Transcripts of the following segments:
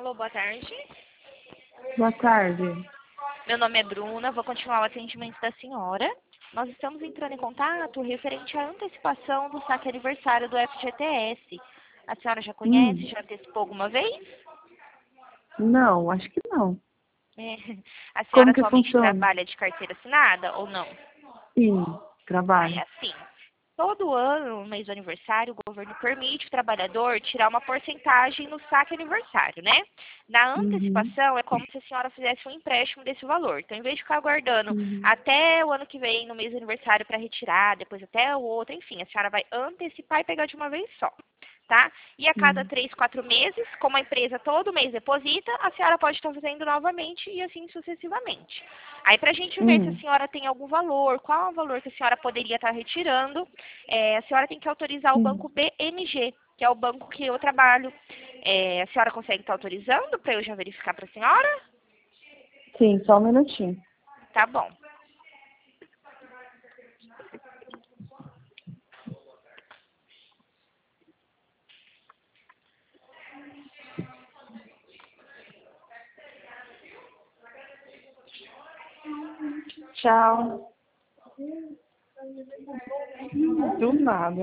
Alô, boa tarde. Boa tarde. Meu nome é Bruna, vou continuar o atendimento da senhora. Nós estamos entrando em contato referente à antecipação do saque aniversário do FGTS. A senhora já conhece, já antecipou alguma vez? Não, acho que não. É. A senhora Como que atualmente funciona? trabalha de carteira assinada ou não? Sim, Ah, é trabalho. assim. Todo ano, no mês do aniversário, o governo permite o trabalhador tirar uma porcentagem no saque aniversário, né? Na Uhum, antecipação, é como se a senhora fizesse um empréstimo desse valor. Então, em vez de ficar aguardando uhum, até o ano que vem, no mês do aniversário, para retirar, depois até o outro, enfim, a senhora vai antecipar e pegar de uma vez só, tá? E a cada uhum, 3, 4 meses, como a empresa todo mês deposita, a senhora pode estar fazendo novamente e assim sucessivamente. Aí, para a gente ver se a uhum, senhora tem algum valor, qual é o valor que a senhora poderia estar retirando, a senhora tem que autorizar o uhum. banco BMG, que é o banco que eu trabalho. A senhora consegue estar autorizando para eu já verificar para a senhora? Sim, só um minutinho. Tá bom. Tchau. Do nada.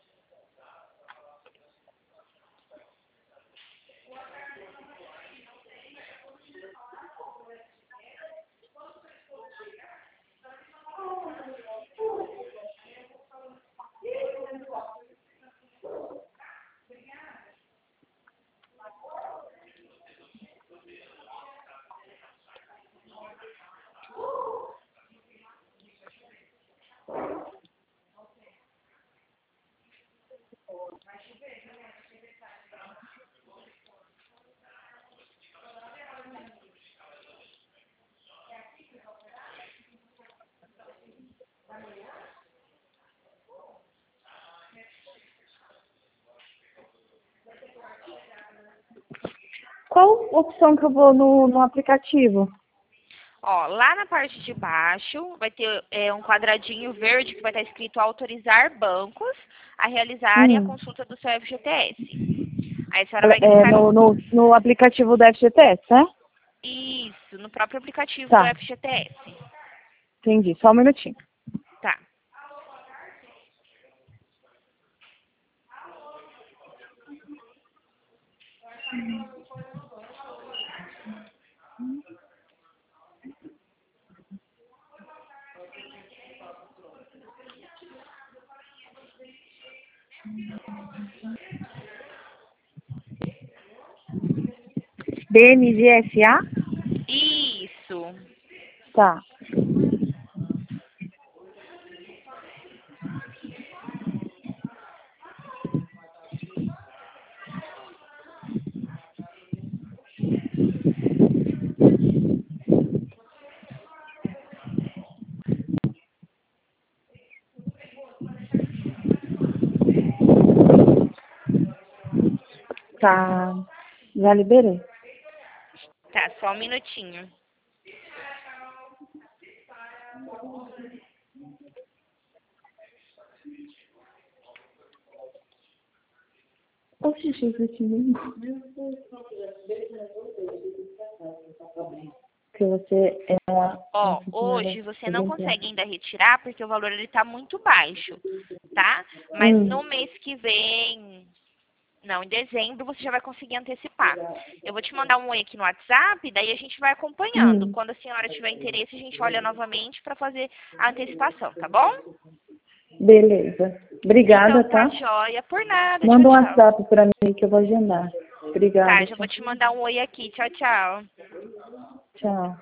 Qual opção que eu vou no aplicativo? Ó, lá na parte de baixo vai ter um quadradinho verde que vai estar escrito autorizar bancos a realizarem a Hum, consulta do seu FGTS. Aí a senhora vai é clicar no aplicativo da FGTS, né? isso, no próprio aplicativo do Tá, FGTS. entendi. Só um minutinho. Tá. BMGSA? Isso. Tá. Tá. Já liberei. Tá, só um minutinho. Oxe, Jesus, que mesmo. Que você é uma Ó, funcionária hoje você não exemplar. consegue ainda retirar porque o valor ele tá muito baixo, tá? Mas Hum, no mês que vem, não, em dezembro você já vai conseguir antecipar. Eu vou te mandar um oi aqui no WhatsApp, daí a gente vai acompanhando. hum. Quando a senhora tiver interesse, a gente olha novamente para fazer a antecipação, tá bom? Beleza. Obrigada, Então tá tá? joia, por nada, tchau, Manda um tchau. WhatsApp pra mim que eu vou agendar. Tá, Obrigada, já vou tchau. te mandar um oi aqui, tchau, tchau. Tchau.